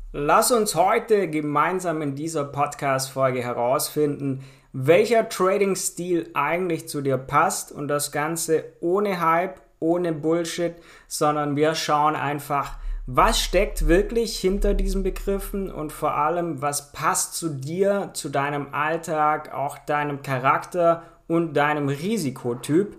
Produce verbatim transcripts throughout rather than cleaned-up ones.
Lass uns heute gemeinsam in dieser Podcast-Folge herausfinden, welcher Trading-Stil eigentlich zu dir passt, und das Ganze ohne Hype, ohne Bullshit, sondern wir schauen einfach, was steckt wirklich hinter diesen Begriffen und vor allem, was passt zu dir, zu deinem Alltag, auch deinem Charakter und deinem Risikotyp.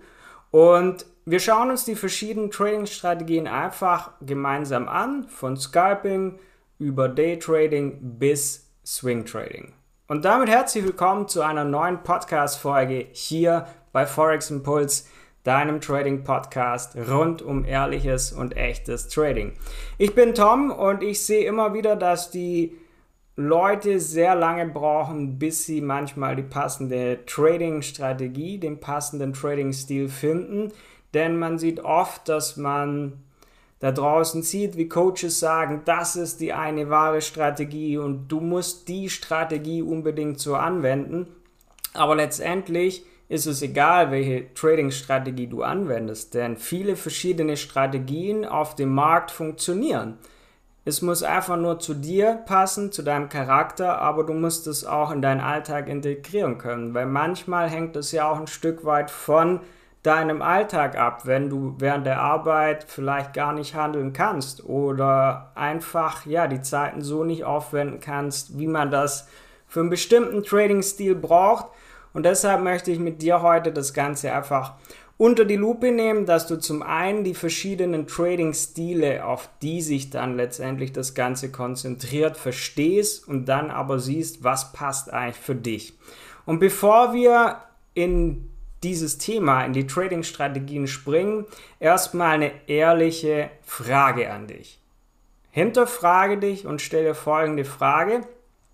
Und wir schauen uns die verschiedenen Trading-Strategien einfach gemeinsam an, von Scalping über Daytrading bis Swing Trading. Und damit herzlich willkommen zu einer neuen Podcast-Folge hier bei Forex Impuls, deinem Trading-Podcast rund um ehrliches und echtes Trading. Ich bin Tom und ich sehe immer wieder, dass die Leute sehr lange brauchen, bis sie manchmal die passende Trading-Strategie, den passenden Trading-Stil finden. Denn man sieht oft, dass man da draußen sieht, wie Coaches sagen, das ist die eine wahre Strategie und du musst die Strategie unbedingt so anwenden. Aber letztendlich ist es egal, welche Trading-Strategie du anwendest, denn viele verschiedene Strategien auf dem Markt funktionieren. Es muss einfach nur zu dir passen, zu deinem Charakter, aber du musst es auch in deinen Alltag integrieren können, weil manchmal hängt es ja auch ein Stück weit von deinem Alltag ab, wenn du während der Arbeit vielleicht gar nicht handeln kannst oder einfach ja die Zeiten so nicht aufwenden kannst, wie man das für einen bestimmten Trading-Stil braucht. Und deshalb möchte ich mit dir heute das Ganze einfach unter die Lupe nehmen, dass du zum einen die verschiedenen Trading-Stile, auf die sich dann letztendlich das Ganze konzentriert, verstehst und dann aber siehst, was passt eigentlich für dich. Und bevor wir in dieses Thema, in die Trading-Strategien springen, erstmal eine ehrliche Frage an dich. Hinterfrage dich und stelle folgende Frage: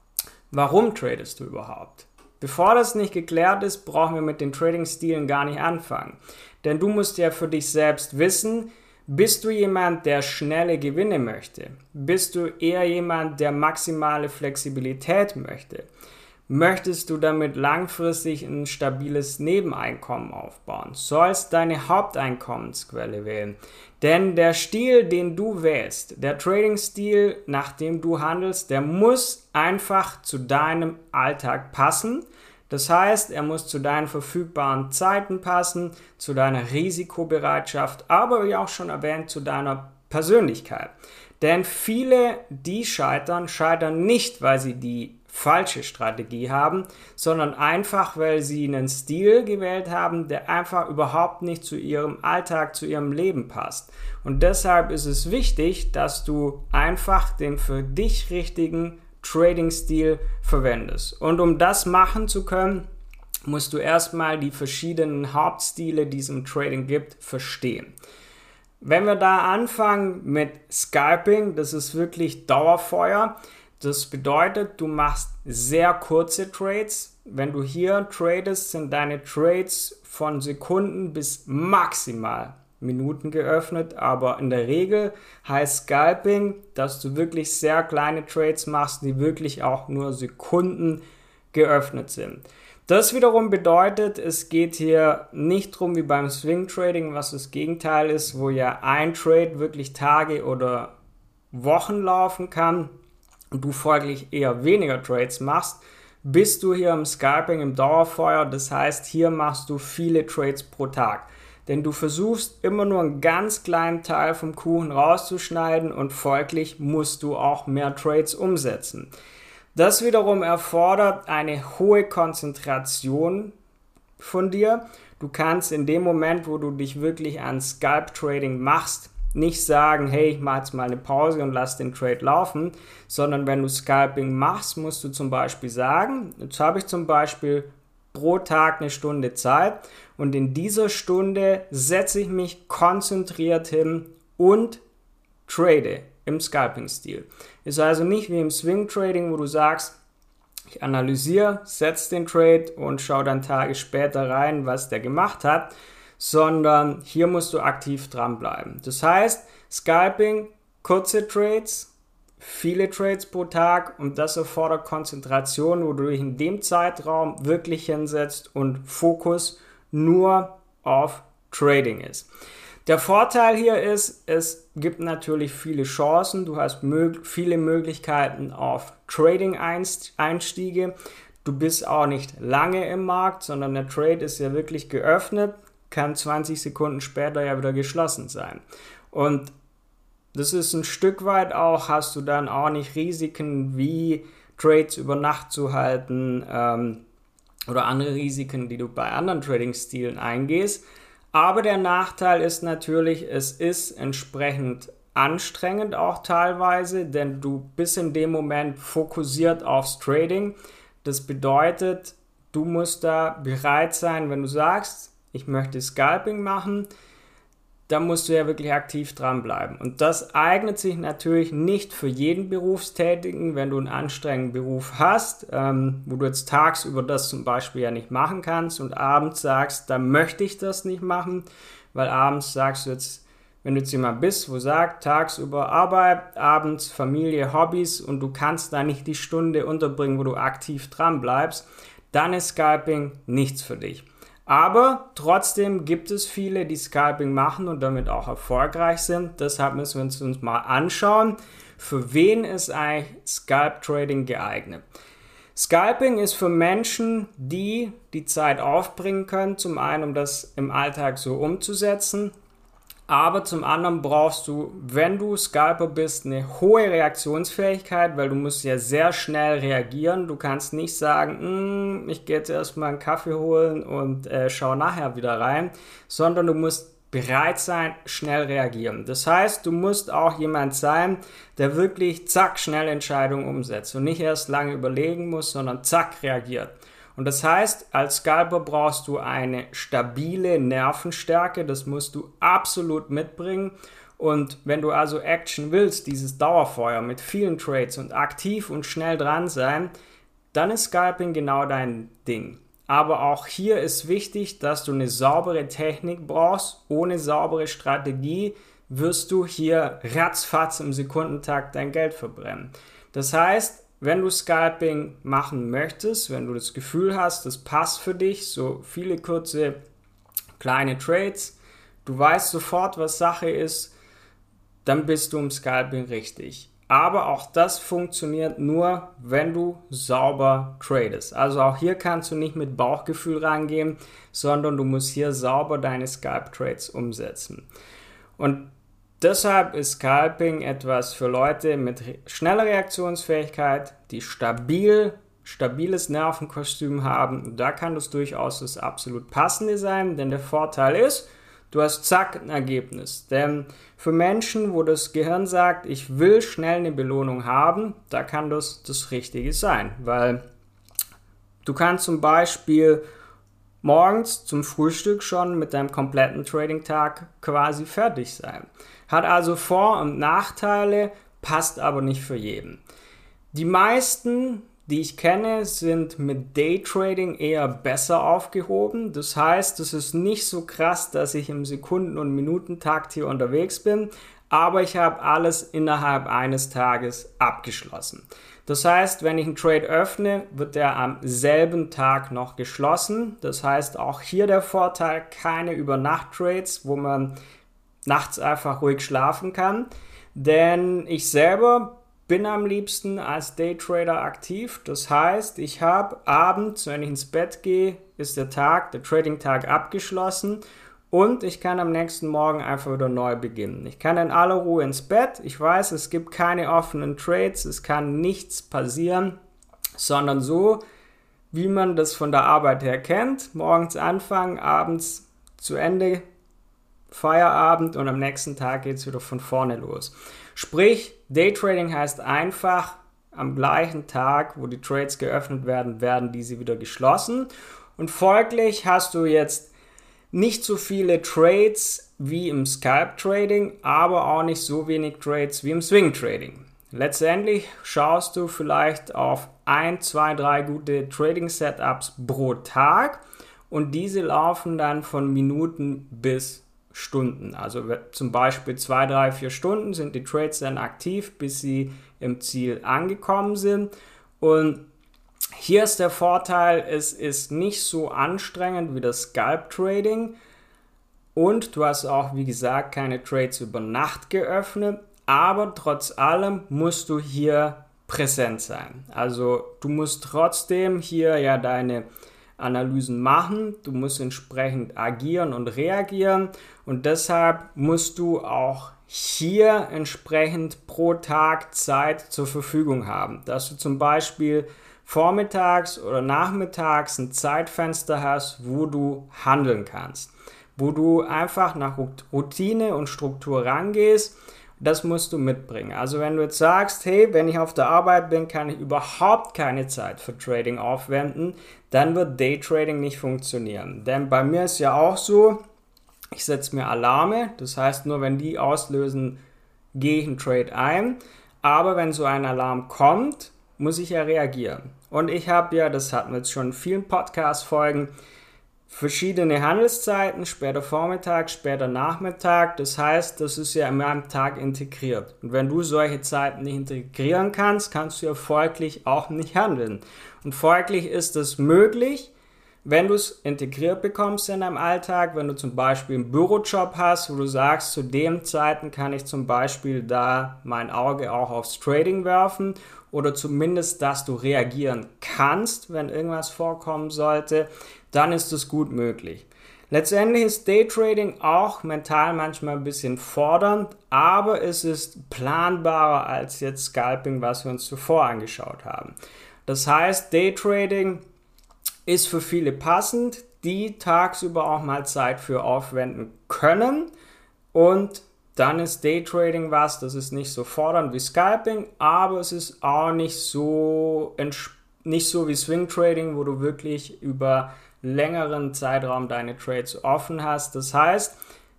Warum tradest du überhaupt? Bevor das nicht geklärt ist, brauchen wir mit den Trading-Stilen gar nicht anfangen. Denn du musst ja für dich selbst wissen, bist du jemand, der schnelle Gewinne möchte? Bist du eher jemand, der maximale Flexibilität möchte? Möchtest du damit langfristig ein stabiles Nebeneinkommen aufbauen? Sollst deine Haupteinkommensquelle wählen? Denn der Stil, den du wählst, der Trading-Stil, nach dem du handelst, der muss einfach zu deinem Alltag passen. Das heißt, er muss zu deinen verfügbaren Zeiten passen, zu deiner Risikobereitschaft, aber wie auch schon erwähnt, zu deiner Persönlichkeit. Denn viele, die scheitern, scheitern nicht, weil sie die falsche Strategie haben, sondern einfach, weil sie einen Stil gewählt haben, der einfach überhaupt nicht zu ihrem Alltag, zu ihrem Leben passt. Und deshalb ist es wichtig, dass du einfach den für dich richtigen Trading-Stil verwendest. Und um das machen zu können, musst du erstmal die verschiedenen Hauptstile, die es im Trading gibt, verstehen. Wenn wir da anfangen mit Scalping, das ist wirklich Dauerfeuer. Das bedeutet, du machst sehr kurze Trades. Wenn du hier tradest, sind deine Trades von Sekunden bis maximal Minuten geöffnet. Aber in der Regel heißt Scalping, dass du wirklich sehr kleine Trades machst, die wirklich auch nur Sekunden geöffnet sind. Das wiederum bedeutet, es geht hier nicht drum wie beim Swing Trading, was das Gegenteil ist, wo ja ein Trade wirklich Tage oder Wochen laufen kann und du folglich eher weniger Trades machst, bist du hier im Scalping, im Dauerfeuer. Das heißt, hier machst du viele Trades pro Tag. Denn du versuchst immer nur einen ganz kleinen Teil vom Kuchen rauszuschneiden und folglich musst du auch mehr Trades umsetzen. Das wiederum erfordert eine hohe Konzentration von dir. Du kannst in dem Moment, wo du dich wirklich an Scalp Trading machst, nicht sagen, hey, ich mache jetzt mal eine Pause und lass den Trade laufen, sondern wenn du Scalping machst, musst du zum Beispiel sagen, jetzt habe ich zum Beispiel pro Tag eine Stunde Zeit und in dieser Stunde setze ich mich konzentriert hin und trade im Scalping-Stil. Ist also nicht wie im Swing-Trading, wo du sagst, ich analysiere, setze den Trade und schaue dann Tage später rein, was der gemacht hat, sondern hier musst du aktiv dranbleiben. Das heißt, Scalping, kurze Trades, viele Trades pro Tag und das erfordert Konzentration, wo du dich in dem Zeitraum wirklich hinsetzt und Fokus nur auf Trading ist. Der Vorteil hier ist, es gibt natürlich viele Chancen. Du hast mög- viele Möglichkeiten auf Trading-Einstiege. Du bist auch nicht lange im Markt, sondern der Trade ist ja wirklich geöffnet, kann zwanzig Sekunden später ja wieder geschlossen sein. Und das ist ein Stück weit auch, hast du dann auch nicht Risiken wie Trades über Nacht zu halten ähm, oder andere Risiken, die du bei anderen Trading-Stilen eingehst. Aber der Nachteil ist natürlich, es ist entsprechend anstrengend auch teilweise, denn du bist in dem Moment fokussiert aufs Trading. Das bedeutet, du musst da bereit sein, wenn du sagst, ich möchte Scalping machen, da musst du ja wirklich aktiv dranbleiben. Und das eignet sich natürlich nicht für jeden Berufstätigen, wenn du einen anstrengenden Beruf hast, ähm, wo du jetzt tagsüber das zum Beispiel ja nicht machen kannst und abends sagst, da möchte ich das nicht machen, weil abends sagst du jetzt, wenn du jetzt jemand bist, wo sagt, tagsüber Arbeit, abends Familie, Hobbys und du kannst da nicht die Stunde unterbringen, wo du aktiv dran bleibst, dann ist Scalping nichts für dich. Aber trotzdem gibt es viele, die Scalping machen und damit auch erfolgreich sind. Deshalb müssen wir uns, uns mal anschauen, für wen ist eigentlich Scalp Trading geeignet. Scalping ist für Menschen, die die Zeit aufbringen können, zum einen, um das im Alltag so umzusetzen, aber zum anderen brauchst du, wenn du Scalper bist, eine hohe Reaktionsfähigkeit, weil du musst ja sehr schnell reagieren. Du kannst nicht sagen, ich gehe jetzt erstmal einen Kaffee holen und äh, schau nachher wieder rein, sondern du musst bereit sein, schnell reagieren. Das heißt, du musst auch jemand sein, der wirklich zack, schnell Entscheidungen umsetzt und nicht erst lange überlegen muss, sondern zack, reagiert. Und das heißt, als Scalper brauchst du eine stabile Nervenstärke, das musst du absolut mitbringen. Und wenn du also Action willst, dieses Dauerfeuer mit vielen Trades und aktiv und schnell dran sein, dann ist Scalping genau dein Ding. Aber auch hier ist wichtig, dass du eine saubere Technik brauchst. Ohne saubere Strategie wirst du hier ratzfatz im Sekundentakt dein Geld verbrennen. Das heißt, wenn du Scalping machen möchtest, wenn du das Gefühl hast, das passt für dich, so viele kurze kleine Trades, du weißt sofort, was Sache ist, dann bist du im Scalping richtig. Aber auch das funktioniert nur, wenn du sauber tradest. Also auch hier kannst du nicht mit Bauchgefühl rangehen, sondern du musst hier sauber deine Scalp-Trades umsetzen. Und deshalb ist Scalping etwas für Leute mit schneller Reaktionsfähigkeit, die stabil, stabiles Nervenkostüm haben. Da kann das durchaus das absolut Passende sein, denn der Vorteil ist, du hast zack ein Ergebnis. Denn für Menschen, wo das Gehirn sagt, ich will schnell eine Belohnung haben, da kann das das Richtige sein. Weil du kannst zum Beispiel morgens zum Frühstück schon mit deinem kompletten Trading-Tag quasi fertig sein. Hat also Vor- und Nachteile, passt aber nicht für jeden. Die meisten, die ich kenne, sind mit Daytrading eher besser aufgehoben. Das heißt, es ist nicht so krass, dass ich im Sekunden- und Minutentakt hier unterwegs bin, aber ich habe alles innerhalb eines Tages abgeschlossen. Das heißt, wenn ich einen Trade öffne, wird der am selben Tag noch geschlossen. Das heißt, auch hier der Vorteil, keine Übernacht-Trades, wo man nachts einfach ruhig schlafen kann. Denn ich selber bin am liebsten als Daytrader aktiv. Das heißt, ich habe abends, wenn ich ins Bett gehe, ist der Tag, der Trading-Tag abgeschlossen und ich kann am nächsten Morgen einfach wieder neu beginnen. Ich kann in aller Ruhe ins Bett. Ich weiß, es gibt keine offenen Trades, es kann nichts passieren, sondern so, wie man das von der Arbeit her kennt. Morgens anfangen, abends zu Ende, Feierabend und am nächsten Tag geht es wieder von vorne los. Sprich, Daytrading heißt einfach, am gleichen Tag, wo die Trades geöffnet werden, werden diese wieder geschlossen. Und folglich hast du jetzt nicht so viele Trades wie im Scalp Trading, aber auch nicht so wenig Trades wie im Swing Trading. Letztendlich schaust du vielleicht auf ein, zwei, drei gute Trading Setups pro Tag und diese laufen dann von Minuten bis Stunden. Also zum Beispiel zwei, drei, vier Stunden sind die Trades dann aktiv, bis sie im Ziel angekommen sind. Und hier ist der Vorteil, es ist nicht so anstrengend wie das Scalp Trading und du hast auch, wie gesagt, keine Trades über Nacht geöffnet, aber trotz allem musst du hier präsent sein. Also du musst trotzdem hier ja deine Analysen machen, du musst entsprechend agieren und reagieren und deshalb musst du auch hier entsprechend pro Tag Zeit zur Verfügung haben, dass du zum Beispiel vormittags oder nachmittags ein Zeitfenster hast, wo du handeln kannst, wo du einfach nach Routine und Struktur rangehst. Das musst du mitbringen. Also wenn du jetzt sagst, hey, wenn ich auf der Arbeit bin, kann ich überhaupt keine Zeit für Trading aufwenden, dann wird Daytrading nicht funktionieren. Denn bei mir ist ja auch so, ich setze mir Alarme, das heißt nur wenn die auslösen, gehe ich einen Trade ein. Aber wenn so ein Alarm kommt, muss ich ja reagieren. Und ich habe ja, das hatten wir jetzt schon in vielen Podcast-Folgen, verschiedene Handelszeiten, später Vormittag, später Nachmittag. Das heißt, das ist ja in meinem Tag integriert. Und wenn du solche Zeiten nicht integrieren kannst, kannst du ja folglich auch nicht handeln. Und folglich ist es möglich, wenn du es integriert bekommst in deinem Alltag, wenn du zum Beispiel einen Bürojob hast, wo du sagst, zu den Zeiten kann ich zum Beispiel da mein Auge auch aufs Trading werfen oder zumindest, dass du reagieren kannst, wenn irgendwas vorkommen sollte, dann ist es gut möglich. Letztendlich ist Daytrading auch mental manchmal ein bisschen fordernd, aber es ist planbarer als jetzt Scalping, was wir uns zuvor angeschaut haben. Das heißt, Daytrading ist für viele passend, die tagsüber auch mal Zeit für aufwenden können und dann ist Daytrading was, das ist nicht so fordernd wie Scalping, aber es ist auch nicht so, nicht so wie Swing Trading, wo du wirklich über längeren Zeitraum deine Trades offen hast. Das heißt,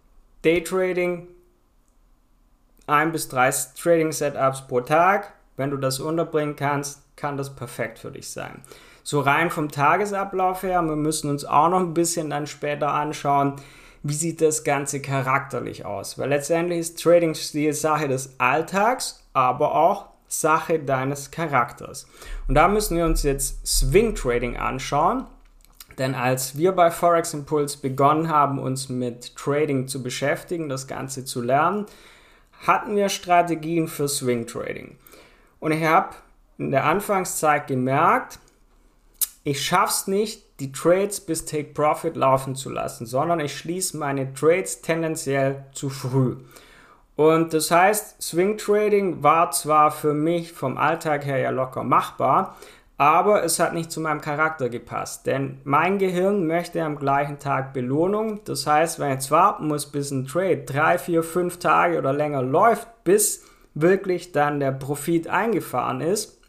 Daytrading, ein bis drei Trading Setups pro Tag, wenn du das unterbringen kannst, kann das perfekt für dich sein. So rein vom Tagesablauf her, wir müssen uns auch noch ein bisschen dann später anschauen, wie sieht das Ganze charakterlich aus, weil letztendlich ist Trading-Stil Sache des Alltags, aber auch Sache deines Charakters. Und da müssen wir uns jetzt Swing Trading anschauen. Denn als wir bei Forex Impulse begonnen haben, uns mit Trading zu beschäftigen, das Ganze zu lernen, hatten wir Strategien für Swing Trading. Und ich habe in der Anfangszeit gemerkt, ich schaffe es nicht, die Trades bis Take Profit laufen zu lassen, sondern ich schließe meine Trades tendenziell zu früh. Und das heißt, Swing Trading war zwar für mich vom Alltag her ja locker machbar, aber es hat nicht zu meinem Charakter gepasst, denn mein Gehirn möchte am gleichen Tag Belohnung. Das heißt, wenn ich jetzt warten muss, bis ein Trade drei, vier, fünf Tage oder länger läuft, bis wirklich dann der Profit eingefahren ist,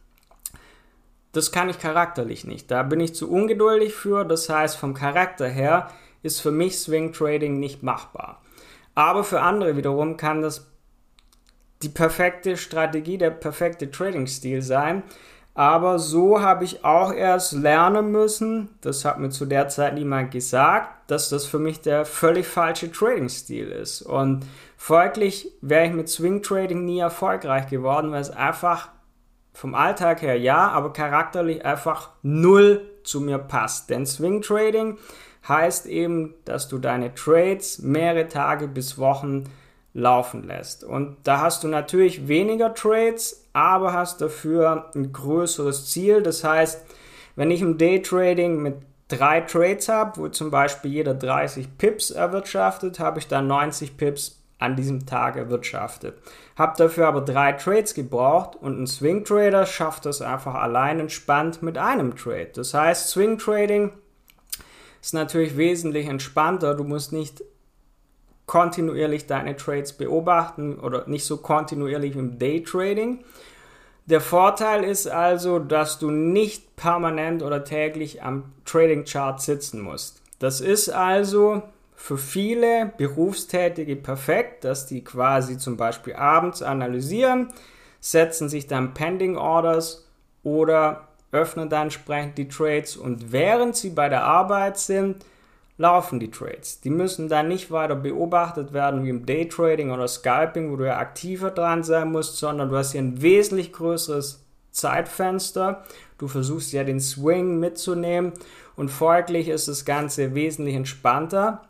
das kann ich charakterlich nicht. Da bin ich zu ungeduldig für. Das heißt, vom Charakter her ist für mich Swing Trading nicht machbar. Aber für andere wiederum kann das die perfekte Strategie, der perfekte Trading-Stil sein. Aber so habe ich auch erst lernen müssen, das hat mir zu der Zeit niemand gesagt, dass das für mich der völlig falsche Trading-Stil ist. Und folglich wäre ich mit Swing Trading nie erfolgreich geworden, weil es einfach vom Alltag her ja, aber charakterlich einfach null zu mir passt. Denn Swing Trading heißt eben, dass du deine Trades mehrere Tage bis Wochen laufen lässt. Und da hast du natürlich weniger Trades, aber hast dafür ein größeres Ziel. Das heißt, wenn ich im Daytrading mit drei Trades habe, wo zum Beispiel jeder dreißig Pips erwirtschaftet, habe ich dann neunzig Pips an diesem Tag erwirtschaftet. Habe dafür aber drei Trades gebraucht und ein Swing Trader schafft das einfach allein entspannt mit einem Trade. Das heißt, Swing Trading ist natürlich wesentlich entspannter. Du musst nicht kontinuierlich deine Trades beobachten oder nicht so kontinuierlich im Daytrading. Der Vorteil ist also, dass du nicht permanent oder täglich am Trading Chart sitzen musst. Das ist also für viele Berufstätige perfekt, dass die quasi zum Beispiel abends analysieren, setzen sich dann Pending Orders oder öffnen dann entsprechend die Trades und während sie bei der Arbeit sind, laufen die Trades. Die müssen dann nicht weiter beobachtet werden wie im Daytrading oder Scalping, wo du ja aktiver dran sein musst, sondern du hast hier ein wesentlich größeres Zeitfenster. Du versuchst ja den Swing mitzunehmen und folglich ist das Ganze wesentlich entspannter.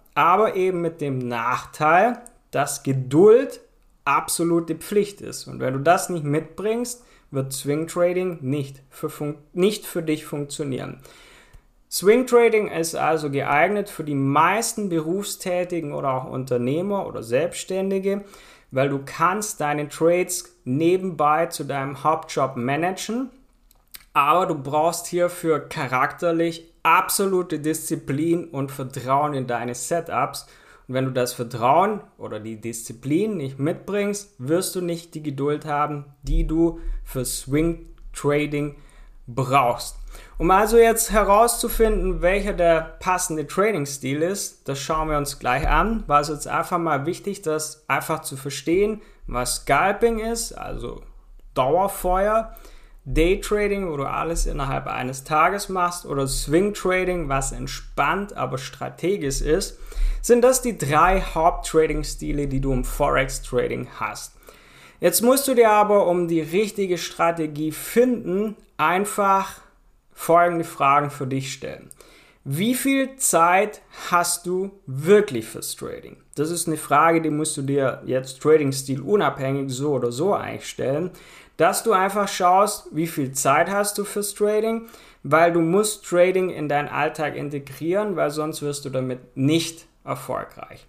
aber eben mit dem Nachteil, dass Geduld absolute Pflicht ist. Und wenn du das nicht mitbringst, wird Swing Trading nicht für, fun- nicht für dich funktionieren. Swing Trading ist also geeignet für die meisten Berufstätigen oder auch Unternehmer oder Selbstständige, weil du kannst deine Trades nebenbei zu deinem Hauptjob managen, aber du brauchst hierfür charakterlich absolute Disziplin und Vertrauen in deine Setups. Und wenn du das Vertrauen oder die Disziplin nicht mitbringst, wirst du nicht die Geduld haben, die du für Swing Trading brauchst. Um also jetzt herauszufinden, welcher der passende Trading-Stil ist, das schauen wir uns gleich an. War es jetzt einfach mal wichtig, das einfach zu verstehen, was Scalping ist, also Dauerfeuer, Daytrading, wo du alles innerhalb eines Tages machst, oder Swing Trading, was entspannt, aber strategisch ist, sind das die drei Haupt-Trading-Stile, die du im Forex-Trading hast. Jetzt musst du dir aber, um die richtige Strategie finden, einfach folgende Fragen für dich stellen. Wie viel Zeit hast du wirklich fürs Trading? Das ist eine Frage, die musst du dir jetzt Trading-Stil unabhängig so oder so eigentlich stellen, dass du einfach schaust, wie viel Zeit hast du fürs Trading, weil du musst Trading in deinen Alltag integrieren, weil sonst wirst du damit nicht erfolgreich.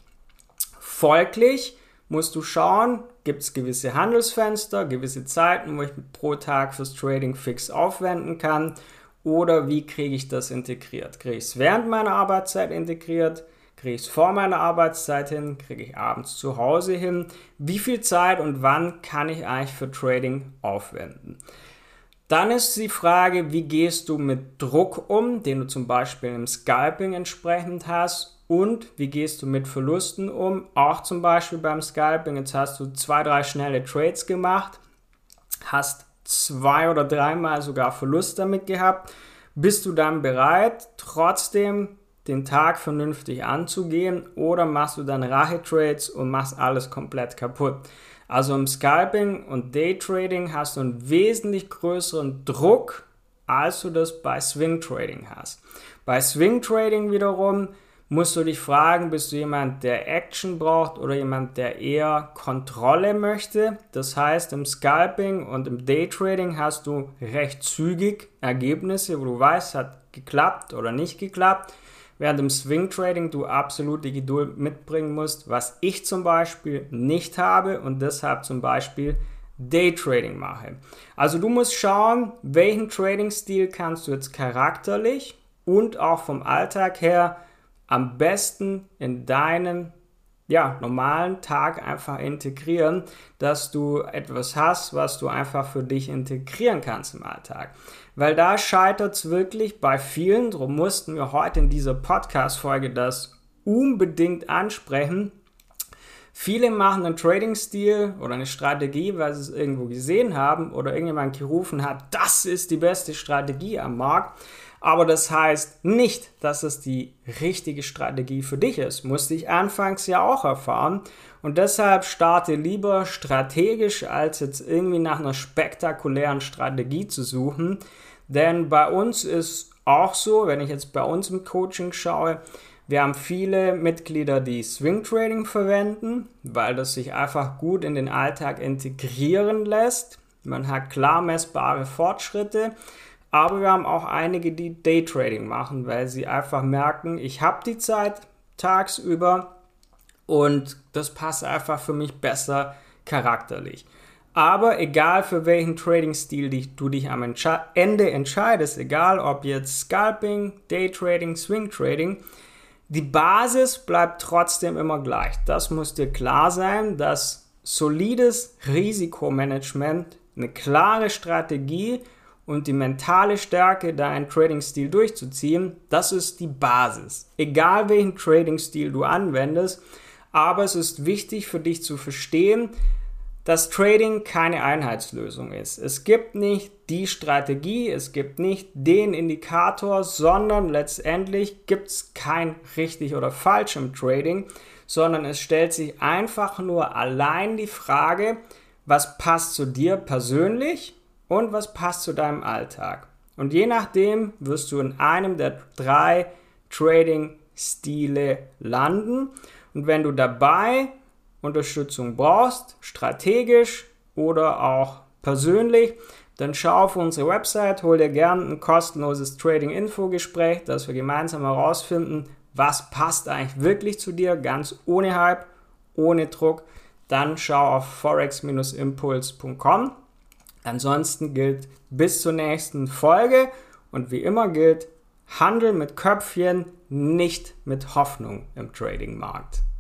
Folglich musst du schauen, gibt es gewisse Handelsfenster, gewisse Zeiten, wo ich pro Tag fürs Trading fix aufwenden kann, oder wie kriege ich das integriert? Kriege ich es während meiner Arbeitszeit integriert? Kriege ich es vor meiner Arbeitszeit hin? Kriege ich abends zu Hause hin? Wie viel Zeit und wann kann ich eigentlich für Trading aufwenden? Dann ist die Frage, wie gehst du mit Druck um, den du zum Beispiel im Scalping entsprechend hast, und wie gehst du mit Verlusten um, auch zum Beispiel beim Scalping. Jetzt hast du zwei, drei schnelle Trades gemacht, hast zwei oder dreimal sogar Verlust damit gehabt. Bist du dann bereit, trotzdem den Tag vernünftig anzugehen, oder machst du dann Rache-Trades und machst alles komplett kaputt? Also im Scalping und Daytrading hast du einen wesentlich größeren Druck, als du das bei Swing Trading hast. Bei Swing Trading wiederum musst du dich fragen, bist du jemand, der Action braucht oder jemand, der eher Kontrolle möchte? Das heißt, im Scalping und im Daytrading hast du recht zügig Ergebnisse, wo du weißt, hat geklappt oder nicht geklappt, während im Swing Trading du absolute Geduld mitbringen musst, was ich zum Beispiel nicht habe und deshalb zum Beispiel Daytrading mache. Also du musst schauen, welchen Trading-Stil kannst du jetzt charakterlich und auch vom Alltag her am besten in deinen ja, normalen Tag einfach integrieren, dass du etwas hast, was du einfach für dich integrieren kannst im Alltag. Weil da scheitert es wirklich bei vielen, darum mussten wir heute in dieser Podcast-Folge das unbedingt ansprechen. Viele machen einen Trading-Stil oder eine Strategie, weil sie es irgendwo gesehen haben oder irgendjemand gerufen hat, das ist die beste Strategie am Markt. Aber das heißt nicht, dass es die richtige Strategie für dich ist. Musste ich anfangs ja auch erfahren. Und deshalb starte lieber strategisch, als jetzt irgendwie nach einer spektakulären Strategie zu suchen. Denn bei uns ist auch so, wenn ich jetzt bei uns im Coaching schaue, wir haben viele Mitglieder, die Swing Trading verwenden, weil das sich einfach gut in den Alltag integrieren lässt. Man hat klar messbare Fortschritte. Aber wir haben auch einige, die Daytrading machen, weil sie einfach merken, ich habe die Zeit tagsüber und das passt einfach für mich besser charakterlich. Aber egal für welchen Trading-Stil du dich am Ende entscheidest, egal ob jetzt Scalping, Daytrading, Swing Trading, die Basis bleibt trotzdem immer gleich. Das muss dir klar sein, dass solides Risikomanagement, eine klare Strategie und die mentale Stärke, deinen Trading-Stil durchzuziehen, das ist die Basis. Egal welchen Trading-Stil du anwendest, aber es ist wichtig für dich zu verstehen, dass Trading keine Einheitslösung ist. Es gibt nicht die Strategie, es gibt nicht den Indikator, sondern letztendlich gibt es kein richtig oder falsch im Trading, sondern es stellt sich einfach nur allein die Frage, was passt zu dir persönlich und was passt zu deinem Alltag. Und je nachdem wirst du in einem der drei Trading Stile landen. Und wenn du dabei Unterstützung brauchst, strategisch oder auch persönlich, dann schau auf unsere Website, hol dir gerne ein kostenloses Trading-Info-Gespräch, dass wir gemeinsam herausfinden, was passt eigentlich wirklich zu dir, ganz ohne Hype, ohne Druck. Dann schau auf forex impuls punkt com. Ansonsten gilt bis zur nächsten Folge und wie immer gilt, Handel mit Köpfchen, nicht mit Hoffnung im Trading-Markt.